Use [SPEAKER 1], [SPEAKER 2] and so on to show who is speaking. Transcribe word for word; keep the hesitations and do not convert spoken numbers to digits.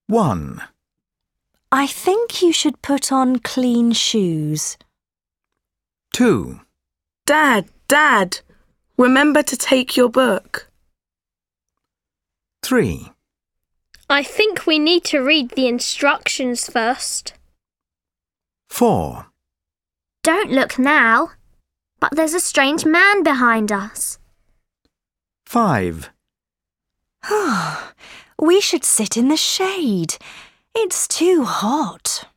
[SPEAKER 1] One.
[SPEAKER 2] I think you should put on clean shoes.
[SPEAKER 1] Two.
[SPEAKER 3] Dad, Dad, remember to take your book.
[SPEAKER 1] Three.
[SPEAKER 4] I think we need to read the instructions first.
[SPEAKER 1] Four.
[SPEAKER 5] Don't look now, but there's a strange man behind us.
[SPEAKER 1] Five.
[SPEAKER 2] We should sit in the shade. It's too hot.